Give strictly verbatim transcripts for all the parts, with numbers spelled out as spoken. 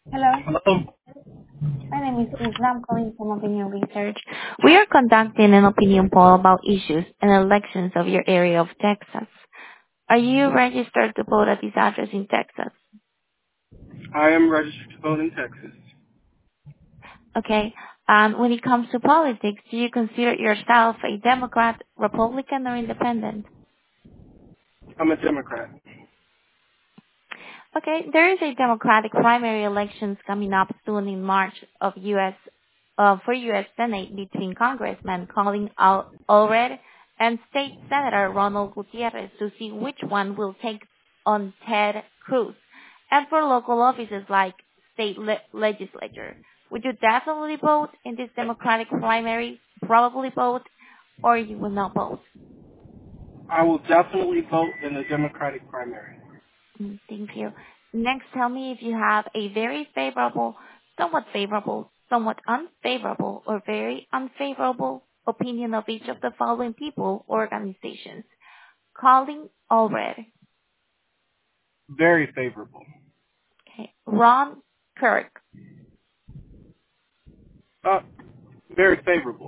Hello, Hello. my name is Susan. I'm calling from Opinion Research. We are conducting an opinion poll about issues and elections of your area of Texas. Are you registered to vote at this address in Texas? I am registered to vote in Texas. Okay. Um, when it comes to politics, do you consider yourself a Democrat, Republican, or Independent? I'm a Democrat. Okay, there is a Democratic primary elections coming up soon in March of U S uh, for U S Senate between Congressman Colin Al- Allred and State Senator Ronald Gutierrez to see which one will take on Ted Cruz, and for local offices like state le- legislature. Would you definitely vote in this Democratic primary? Probably vote, or you will not vote? I will definitely vote in the Democratic primary. Mm, Thank you. Next, tell me if you have a very favorable, somewhat favorable, somewhat unfavorable, or very unfavorable opinion of each of the following people or organizations. Colin Allred, Very favorable. okay. Ron Kirk, Uh, very favorable.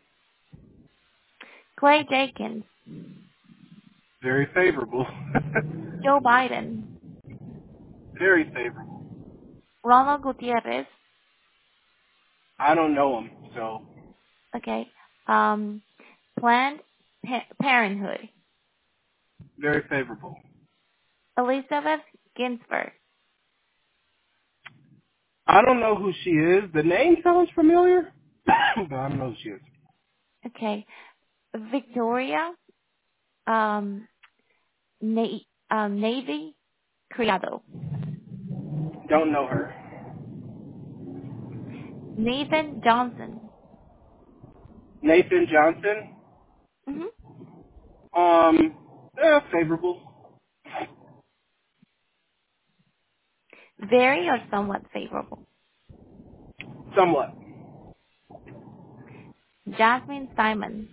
Clay Jenkins, Very favorable. Joe Biden, very favorable. Ronald Gutierrez, I don't know him, so okay. Um, Planned Pa- Parenthood, very favorable. Elizabeth Ginsburg, I don't know who she is. The name sounds familiar, but I don't know who she is. okay. Victoria, um, Na- uh, Navy Criado, Don't know her. Nathan Johnson. Nathan Johnson. hmm Um, eh, favorable. Very or somewhat favorable. Somewhat. Jasmine Simon.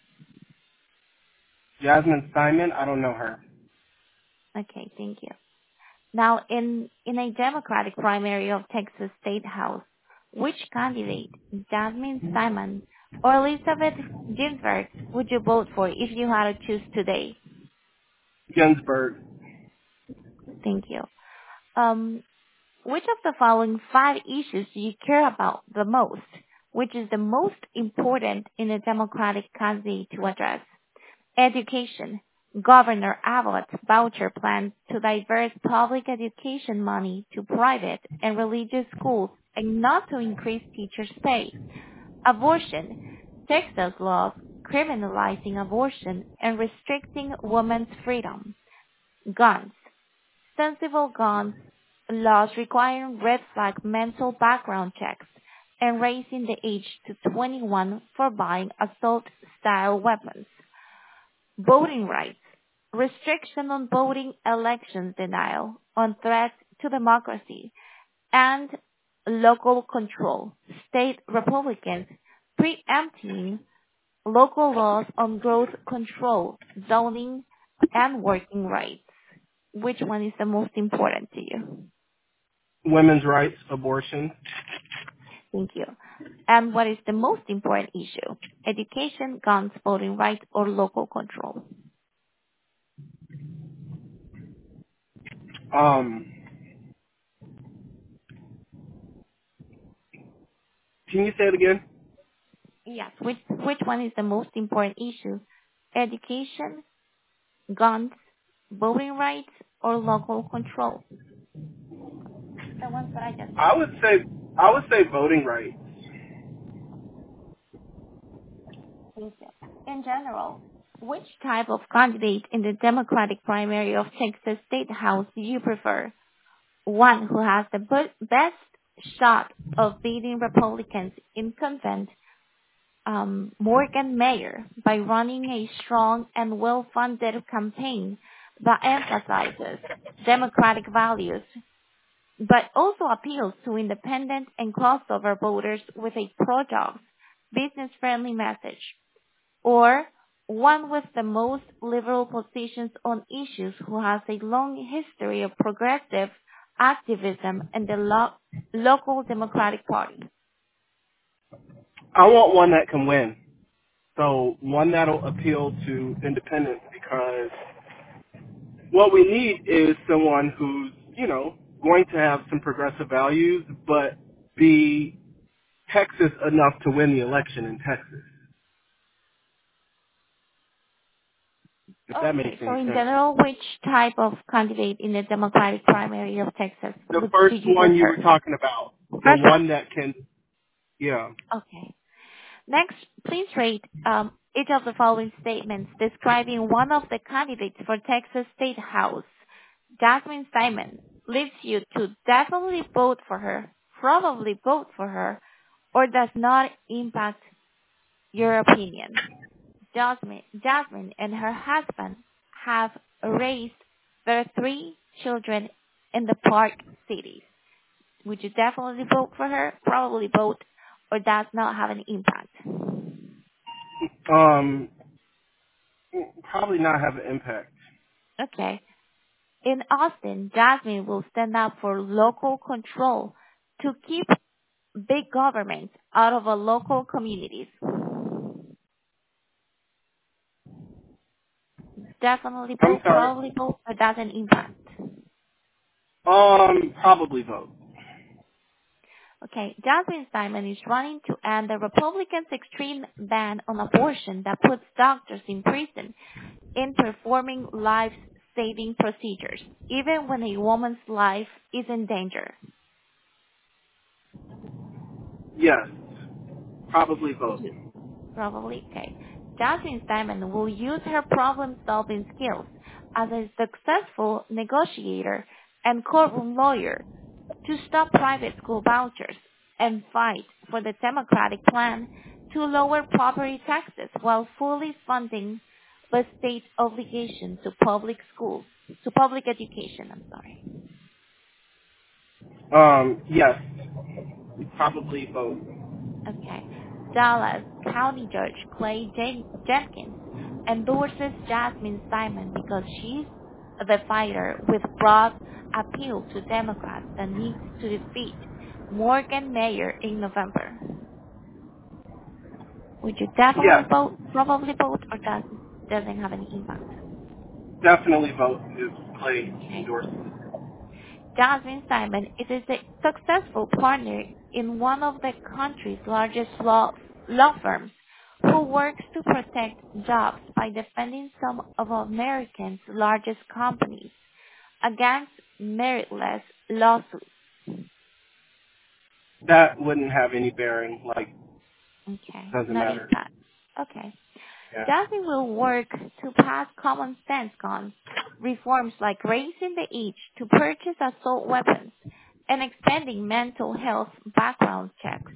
Jasmine Simon. I don't know her. Okay, thank you. Now, in, in a Democratic primary of Texas State House, which candidate, Jasmine Simon or Elizabeth Ginsburg, would you vote for if you had to choose today? Ginsburg. Thank you. Um, which of the following five issues do you care about the most? Which is the most important in a Democratic candidate to address? Education. Governor Abbott's voucher plan to divert public education money to private and religious schools and not to increase teachers' pay. Abortion. Texas laws criminalizing abortion and restricting women's freedom. Guns. Sensible guns laws requiring red flag mental background checks and raising the age to twenty-one for buying assault-style weapons. Voting rights, restriction on voting elections denial, on threats to democracy, and local control. State Republicans preempting local laws on growth control, zoning, and working rights. Which one is the most important to you? Women's rights, abortion. Thank you. And what is the most important issue? Education, guns, voting rights, or local control? Um, can you say it again? Yes. Which which one is the most important issue? Education, guns, voting rights, or local control? The ones that I just said. I would say I would say voting rights. Thank you. In general, which type of candidate in the Democratic primary of Texas State House do you prefer? One who has the be- best shot of beating Republicans in convent, um, Morgan Mayer, by running a strong and well-funded campaign that emphasizes Democratic values, but also appeals to independent and crossover voters with a pro-jobs, business-friendly message, or one with the most liberal positions on issues who has a long history of progressive activism, and the lo- local Democratic Party? I want one that can win. So one that'll appeal to independents because what we need is someone who's, you know, going to have some progressive values, but be Texas enough to win the election in Texas, if that makes Okay, so any in sense. general, which type of candidate in the Democratic primary of Texas The would first did you one you prefer? were talking about, the First one. one that can, yeah. Okay. Next, please rate um, each of the following statements describing one of the candidates for Texas State House. Jasmine Simon leads you to definitely vote for her, probably vote for her, or does not impact your opinion. Jasmine, Jasmine and her husband have raised their three children in the Park cities. Would you definitely vote for her, probably vote, or does not have an impact? Um, probably not have an impact. Okay. In Austin, Jasmine will stand up for local control to keep big government out of a local communities. Definitely I'm vote, sorry. probably vote, or doesn't impact. Um, probably vote. Okay, Jasmine Simon is running to end the Republicans' extreme ban on abortion that puts doctors in prison in performing life-saving procedures, even when a woman's life is in danger. Yes, probably vote. Probably, okay. Jasmine Simon will use her problem-solving skills as a successful negotiator and courtroom lawyer to stop private school vouchers and fight for the Democratic plan to lower property taxes while fully funding the state's obligation to public schools, to public education, I'm sorry. Um, yes, probably vote. Okay. Dallas County Judge Clay Jen- Jenkins endorses Jasmine Simon because she's the fighter with broad appeal to Democrats that needs to defeat Morgan Mayer in November. Would you definitely Yes, vote, probably vote, or does, doesn't have any impact? definitely vote if Clay Okay. endorses. Jasmine Simon is a su- successful partner in one of the country's largest law, law firms who works to protect jobs by defending some of America's largest companies against meritless lawsuits. That wouldn't have any bearing. Like, Okay, doesn't not matter. impact. Okay. Yeah. Jasmine will work to pass common sense guns reforms like raising the age to purchase assault weapons and expanding mental health background checks.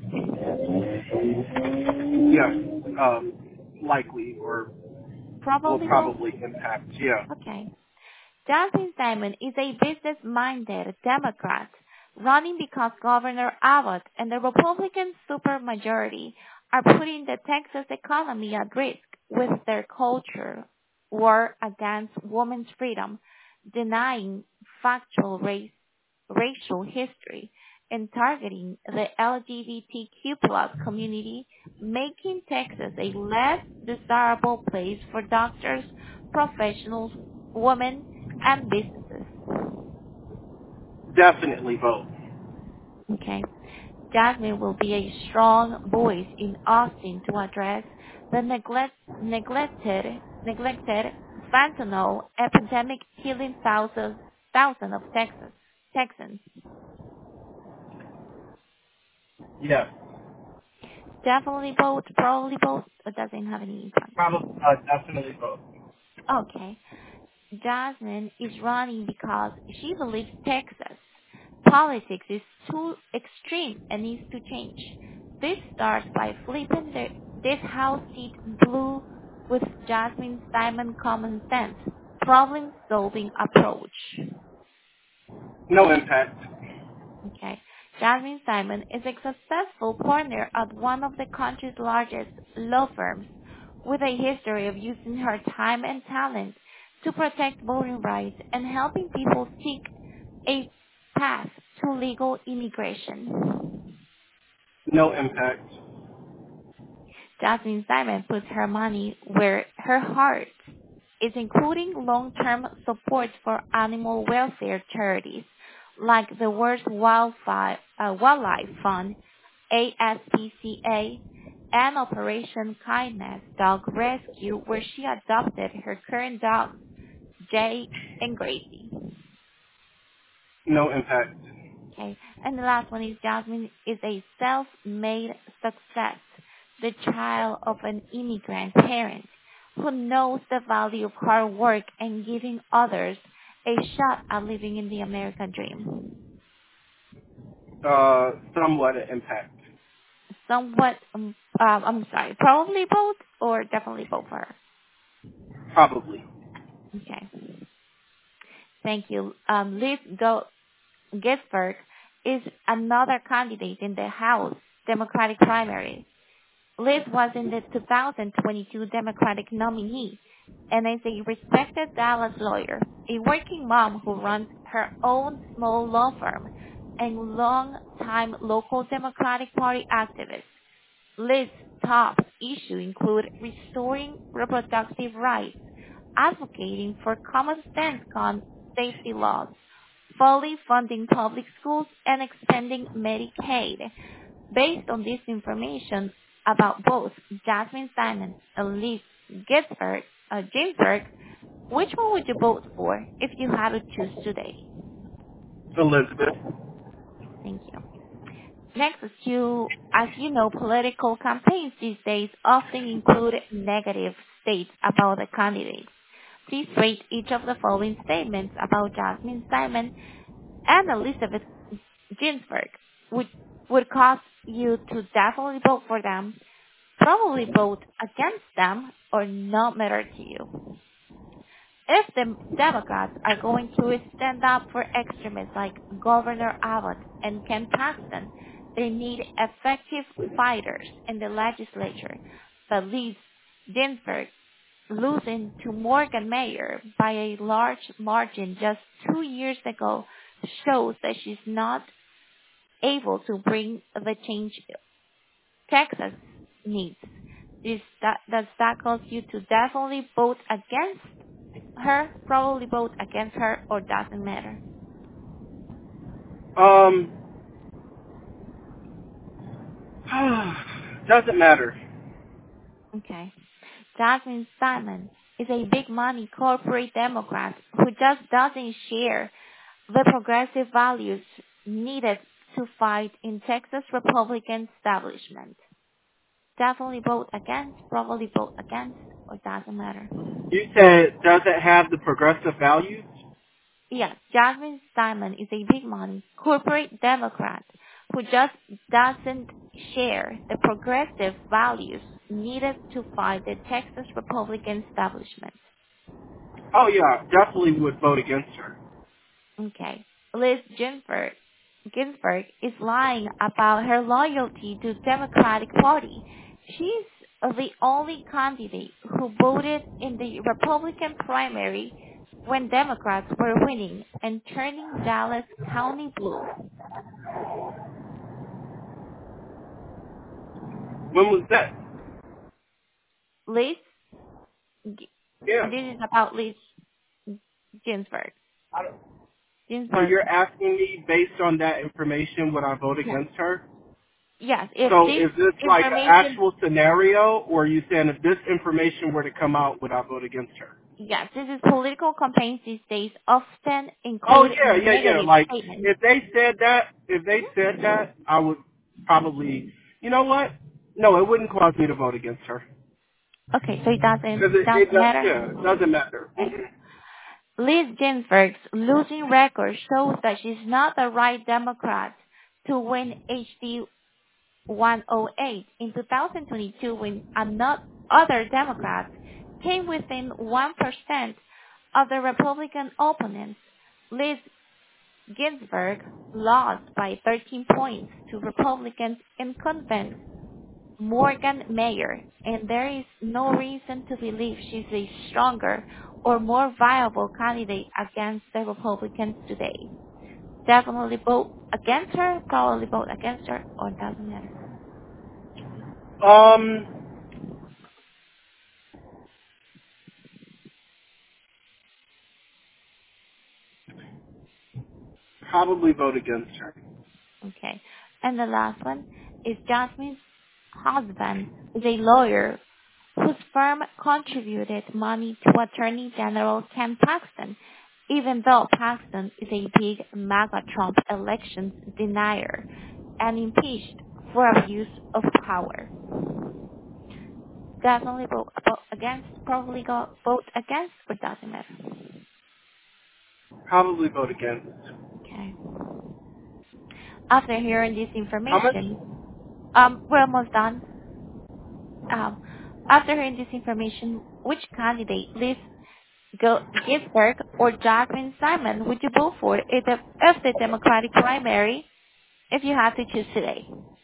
Yes, um, likely or will Probably vote. probably impact. Yeah. Okay. Jasmine Simon is a business-minded Democrat running because Governor Abbott and the Republican supermajority are putting the Texas economy at risk with their culture war against women's freedom, denying factual race, racial history, and targeting the L G B T Q plus community, making Texas a less desirable place for doctors, professionals, women, and businesses. Definitely vote. Okay. Jasmine will be a strong voice in Austin to address the neglect, neglected, neglected fentanyl epidemic killing thousands, thousands of Texas, Texans. Yes. Definitely vote, probably vote, but doesn't have any impact. Probably, uh, definitely vote. Okay. Jasmine is running because she believes Texas politics is too extreme and needs to change. This starts by flipping the, this House seat blue with Jasmine Simon common sense, problem-solving approach. No impact. Okay. Jasmine Simon is a successful partner at one of the country's largest law firms with a history of using her time and talent to protect voting rights and helping people seek a path to legal immigration. No impact. Jasmine Simon puts her money where her heart is, including long-term support for animal welfare charities like the World Wildlife, uh, Wildlife Fund, A S P C A, and Operation Kindness Dog Rescue, where she adopted her current dogs, Jake and Gracie. No impact. Okay. And the last one is Jasmine is a self-made success, the child of an immigrant parent who knows the value of hard work and giving others a shot at living in the American dream. Uh, somewhat an impact. Somewhat, um, um, I'm sorry, probably both or definitely both for her. Probably. Okay. Thank you. Um, Liz Go- Ginsburg is another candidate in the House Democratic primary. Liz was in the two thousand twenty-two Democratic nominee and is a respected Dallas lawyer, a working mom who runs her own small law firm, and long-time local Democratic Party activist. Liz's top issues include restoring reproductive rights, advocating for common sense gun safety laws, fully funding public schools, and expanding Medicaid. Based on this information about both Jasmine Simon and Liz Ginsburg, uh, Ginsburg, which one would you vote for if you had to choose today? Elizabeth. Thank you. Next, as you, as you know, political campaigns these days often include negative states about the candidates. Please rate each of the following statements about Jasmine Simon and Elizabeth Ginsburg, which would cause you to definitely vote for them, probably vote against them, or not matter to you. If the Democrats are going to stand up for extremists like Governor Abbott and Ken Paxton, they need effective fighters in the legislature. But Liz Ginsburg losing to Morgan Mayer by a large margin just two years ago shows that she's not able to bring the change Texas needs. This, that, does that cause you to definitely vote against her, probably vote against her, or doesn't matter? Um, doesn't matter. Okay. Jasmine Simon is a big money corporate Democrat who just doesn't share the progressive values needed to fight in Texas Republican establishment. Definitely vote against, probably vote against, or doesn't matter. You said doesn't have the progressive values? Yes, Jasmine Simon is a big money corporate Democrat who just doesn't share the progressive values needed to fight the Texas Republican establishment. Oh yeah, definitely would vote against her. Okay. Liz Ginsburg, Ginsburg is lying about her loyalty to Democratic Party. She's the only candidate who voted in the Republican primary when Democrats were winning and turning Dallas County blue. When was that? Liz, G- Yeah. this is about Liz Ginsburg. I don't, so Ginsburg. you're asking me based on that information would I vote Yes. against her? Yes. If So this is this like an information, actual scenario, or are you saying if this information were to come out, would I vote against her? yes, this is political campaigns these days often Oh include yeah, yeah, yeah. negative Like statements. if they said that, if they said that, I would probably, you know what? No, it wouldn't cause me to vote against her Okay, so it doesn't because it, it doesn't does, matter. yeah, it doesn't matter. Okay. Liz Ginsburg's losing record shows that she's not the right Democrat to win H D one oh eight in two thousand twenty-two when another other Democrats came within one percent of the Republican opponents. Liz Ginsburg lost by thirteen points to Republican incumbent Morgan Mayer, and there is no reason to believe she's a stronger or more viable candidate against the Republicans today. Definitely vote against her, probably vote against her, or doesn't matter. Um, probably vote against her. Okay. And the last one is Jasmine's husband is a lawyer whose firm contributed money to Attorney General Ken Paxton, even though Paxton is a big MAGA Trump elections denier and impeached for abuse of power. Definitely vote, vote against, probably go, vote against, or doesn't matter. Probably vote against. Okay. After hearing this How much? information, um, we're almost done. Um, after hearing this information, which candidate, Liz Go- Ginsburg or Jasmine Simon, would you vote for if the, if the Democratic primary, if you had to choose today?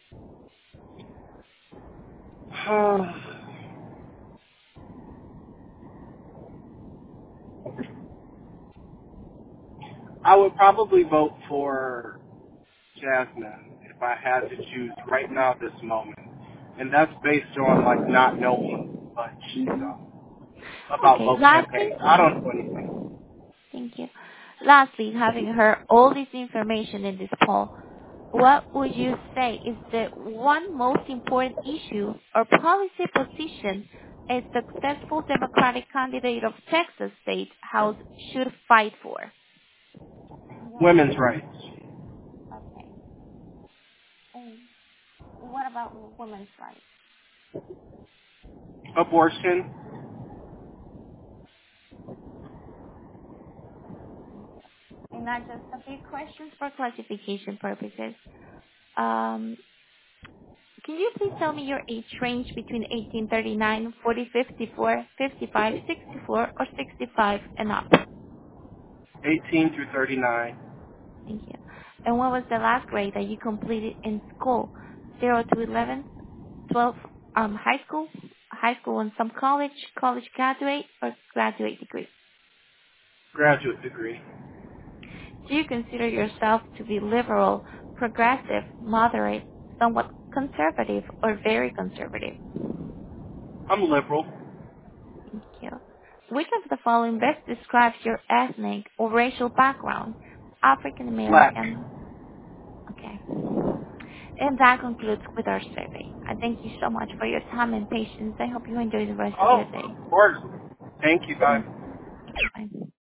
I would probably vote for Jasmine if I had to choose right now at this moment. And that's based on like not knowing much, you hmm know, about Okay, both lastly, campaigns. I don't know anything. thank you. Lastly, having heard all this information in this poll, what would you say is the one most important issue or policy position a successful Democratic candidate of Texas State House should fight for? What would Women's you? rights. Okay. And what about women's rights? Abortion. And not just a few questions for classification purposes. Um, can you please tell me your age range between eighteen thirty-nine, forty, fifty-four, fifty-five, sixty-four, or sixty-five and up? eighteen through thirty-nine. Thank you. And what was the last grade that you completed in school? zero to eleven, twelve, um, high school, high school and some college, college graduate, or graduate degree? Graduate degree. Do you consider yourself to be liberal, progressive, moderate, somewhat conservative, or very conservative? I'm liberal. Thank you. Which of the following best describes your ethnic or racial background? African Black. American. Okay. And that concludes with our survey. I thank you so much for your time and patience. I hope you enjoy the rest of Oh, your day. of course. Thank you, guys. Thank you. Bye.